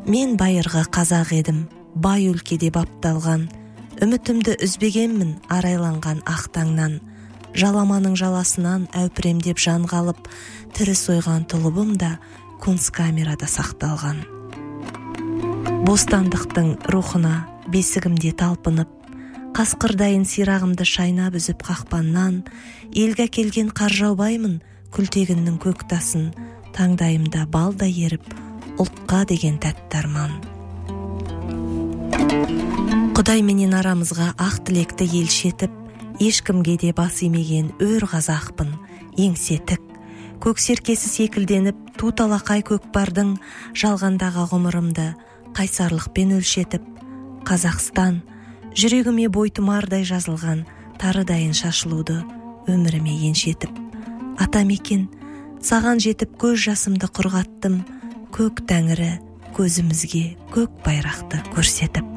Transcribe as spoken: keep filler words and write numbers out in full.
Мен байырғы қазақ едім, бай өлкеде бапталған, үмітімді үзбегенмін арайланған ақтаңнан. Жаламаның жаласынан әупіремдеп жан қалып, тірі сойған тұлыбым да kunstkamерада сақталған. Бостандықтың рухына бесігімде талпынып, қасқырдайын сирағымды шайнап үзіп қақпаннан, елге келген қаржаубаймын күлтегіннің көк тасын, таңдайымда балда еріп, ұлтқа деген тәтті арман. Құдай менен арамызға ақ тілекті елшетіп, ешкімге де бас имеген өр қазақпын, еңсе тік. Көк серкесі секілденіп, туталақай көкпардың жалғандағы ғұмырымды қайсарлықпен өлшетіп, Қазақстан жүрегіме бойтұмардай жазылған тарыдайын шашылуды өміріме еншетіп. Атамекен, саған жетіп көз жасымды құрғаттым, көк тәңірі көзімізге көк байрақты көрсетіп.